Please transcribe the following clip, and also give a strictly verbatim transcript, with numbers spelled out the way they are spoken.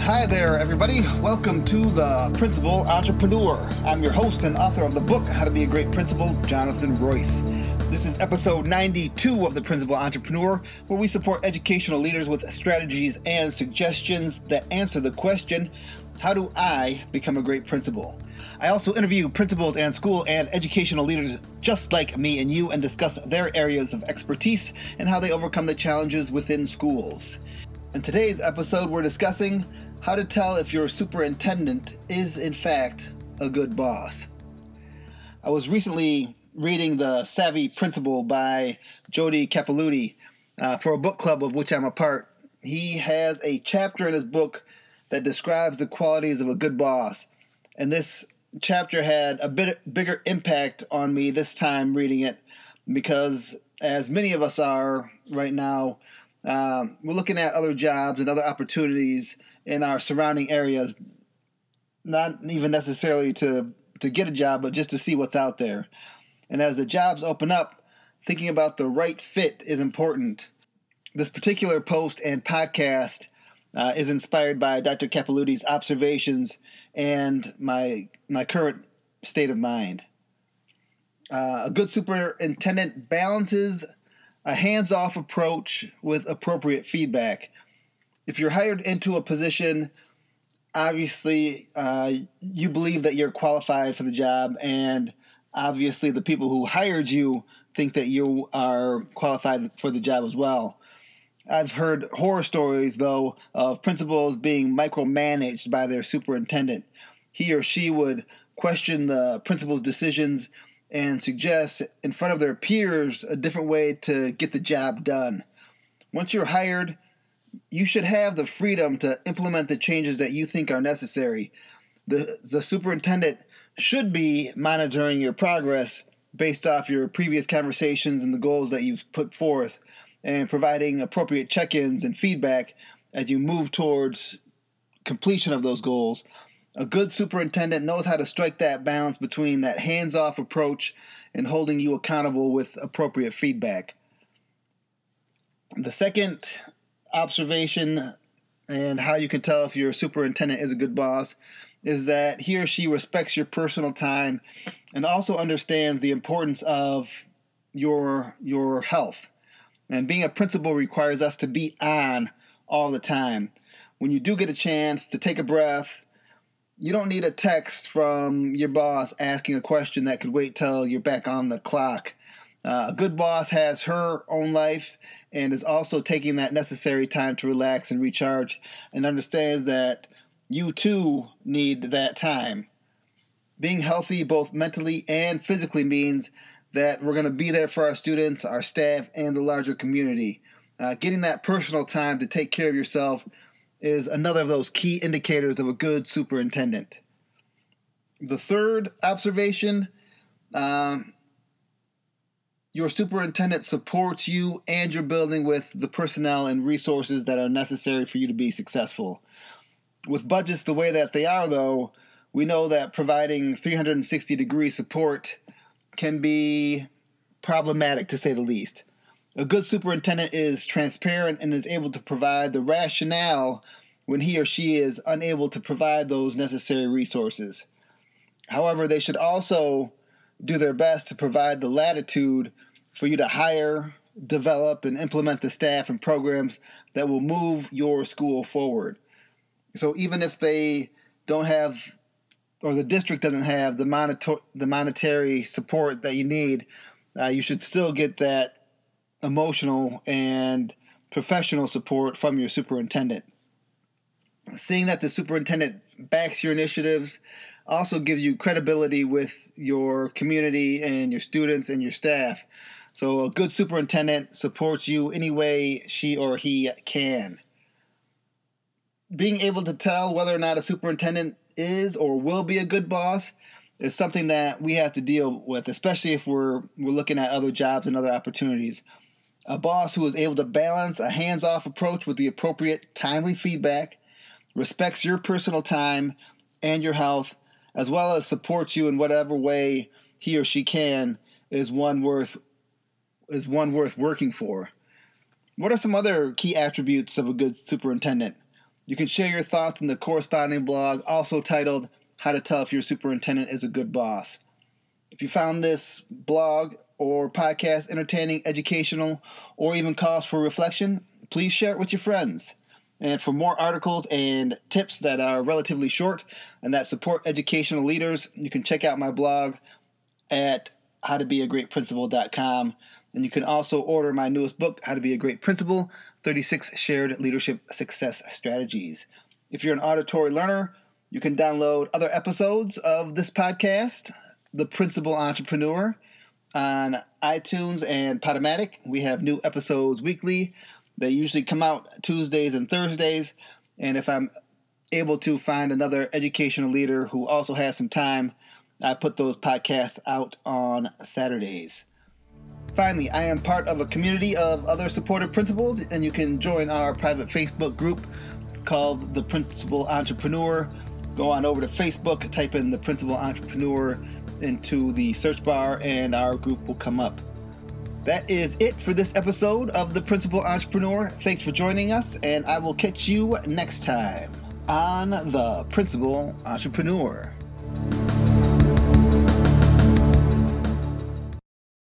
Hi there, everybody. Welcome to The Principal Entrepreneur. I'm your host and author of the book, How to Be a Great Principal, Jonathan Royce. This is episode ninety-two of The Principal Entrepreneur, where we support educational leaders with strategies and suggestions that answer the question, how do I become a great principal? I also interview principals and school and educational leaders just like me and you and discuss their areas of expertise and how they overcome the challenges within schools. In today's episode, we're discussing how to tell if your superintendent is, in fact, a good boss. I was recently reading The Savvy Principal by Jody Capilouthi uh, for a book club of which I'm a part. He has a chapter in his book that describes the qualities of a good boss, and this chapter had a bit bigger impact on me this time reading it because, as many of us are right now, um, we're looking at other jobs and other opportunities in our surrounding areas, not even necessarily to, to get a job, but just to see what's out there. And as the jobs open up, thinking about the right fit is important. This particular post and podcast uh, is inspired by Doctor Capilouthi's observations and my my current state of mind. Uh, a good superintendent balances a hands-off approach with appropriate feedback. If you're hired into a position, obviously uh, you believe that you're qualified for the job, and obviously the people who hired you think that you are qualified for the job as well. I've heard horror stories, though, of principals being micromanaged by their superintendent. He or she would question the principal's decisions and suggest in front of their peers a different way to get the job done. Once you're hired, you should have the freedom to implement the changes that you think are necessary. The, the superintendent should be monitoring your progress based off your previous conversations and the goals that you've put forth, and providing appropriate check-ins and feedback as you move towards completion of those goals. A good superintendent knows how to strike that balance between that hands-off approach and holding you accountable with appropriate feedback. The second observation and how you can tell if your superintendent is a good boss is that he or she respects your personal time and also understands the importance of your, your health. And being a principal requires us to be on all the time. When you do get a chance to take a breath, you don't need a text from your boss asking a question that could wait till you're back on the clock. Uh, a good boss has her own life and is also taking that necessary time to relax and recharge, and understands that you too need that time. Being healthy both mentally and physically means that we're going to be there for our students, our staff, and the larger community. Uh, getting that personal time to take care of yourself is another of those key indicators of a good superintendent. The third observation, um, your superintendent supports you and your building with the personnel and resources that are necessary for you to be successful. With budgets the way that they are, though, we know that providing three hundred sixty degree support can be problematic, to say the least. A good superintendent is transparent and is able to provide the rationale when he or she is unable to provide those necessary resources. However, they should also do their best to provide the latitude for you to hire, develop, and implement the staff and programs that will move your school forward. So even if they don't have, or the district doesn't have the monitor- the monetary support that you need, uh, you should still get that emotional and professional support from your superintendent. Seeing that the superintendent backs your initiatives also gives you credibility with your community and your students and your staff. So a good superintendent supports you any way she or he can. Being able to tell whether or not a superintendent is or will be a good boss is something that we have to deal with, especially if we're we're looking at other jobs and other opportunities. A boss who is able to balance a hands-off approach with the appropriate timely feedback, respects your personal time and your health, as well as supports you in whatever way he or she can, is one worth is one worth working for. What are some other key attributes of a good superintendent? You can share your thoughts in the corresponding blog, also titled How to Tell If Your Superintendent is a Good Boss. If you found this blog or podcast entertaining, educational, or even cause for reflection, please share it with your friends. And for more articles and tips that are relatively short and that support educational leaders, you can check out my blog at how to be a great principal dot com. And you can also order my newest book, How to Be a Great Principal, thirty-six Shared Leadership Success Strategies. If you're an auditory learner, you can download other episodes of this podcast, The Principal Entrepreneur, on iTunes and Podomatic. We have new episodes weekly. They usually come out Tuesdays and Thursdays. And if I'm able to find another educational leader who also has some time, I put those podcasts out on Saturdays. Finally, I am part of a community of other supportive principals, and you can join our private Facebook group called The Principal Entrepreneur. Go on over to Facebook, type in The Principal Entrepreneur into the search bar, and our group will come up. That is it for this episode of The Principal Entrepreneur. Thanks for joining us, and I will catch you next time on The Principal Entrepreneur.